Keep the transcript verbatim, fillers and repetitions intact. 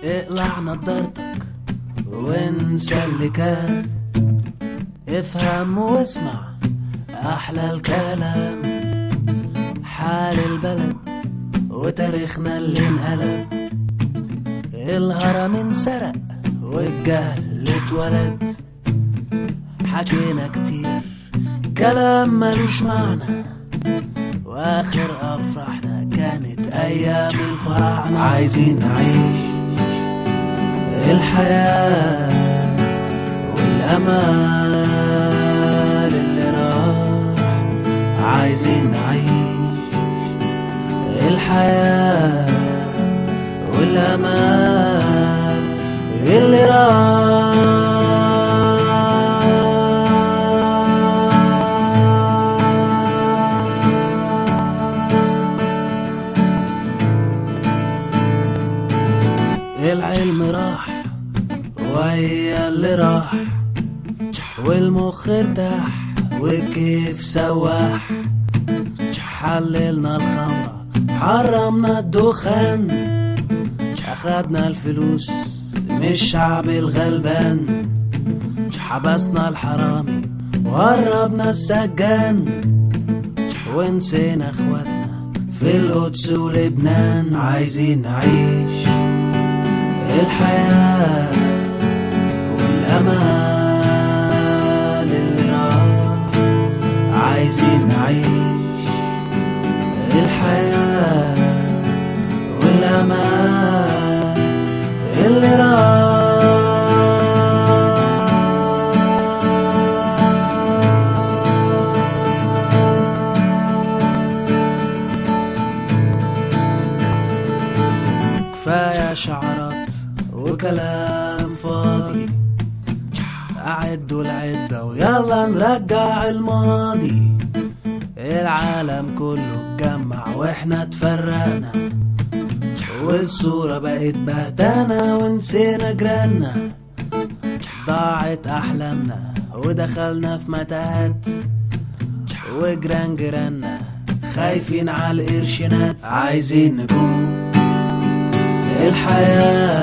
اقلع نضارتك وانسى اللي كان، افهم واسمع احلى الكلام، حال البلد وتاريخنا اللي انقلب، الهرم انسرق والجهل اتولد، حكينا كتير كلام ملوش معنى، واخر افراحنا كانت ايام الفراعنة. عايزين نعيش الحياة والامال اللي راح، عايزين نعيش الحياة والامال اللي راح. العلم راح وهي اللي راح، والمخ ارتاح والكيف سواح، حللنا الخمرة حرمنا الدخان، اخدنا الفلوس من الشعب الغلبان، حبسنا الحرامي وقربنا السجان، ونسينا اخواتنا في القدس ولبنان. عايزين نعيش الحياة والأمال اللي راح، عايزين نعيش الحياة والأمال اللي راح. كفاية شعارات وكلام فاضي، أعدوا العدة ويلا نرجع الماضي، العالم كله اتجمع واحنا اتفرقنا، والصورة بقت بهتانة ونسينا جيراننا، ضاعت أحلامنا ودخلنا في متاهات، وجيران جيراننا خايفين على القرشينات. عايزين نكون الحياة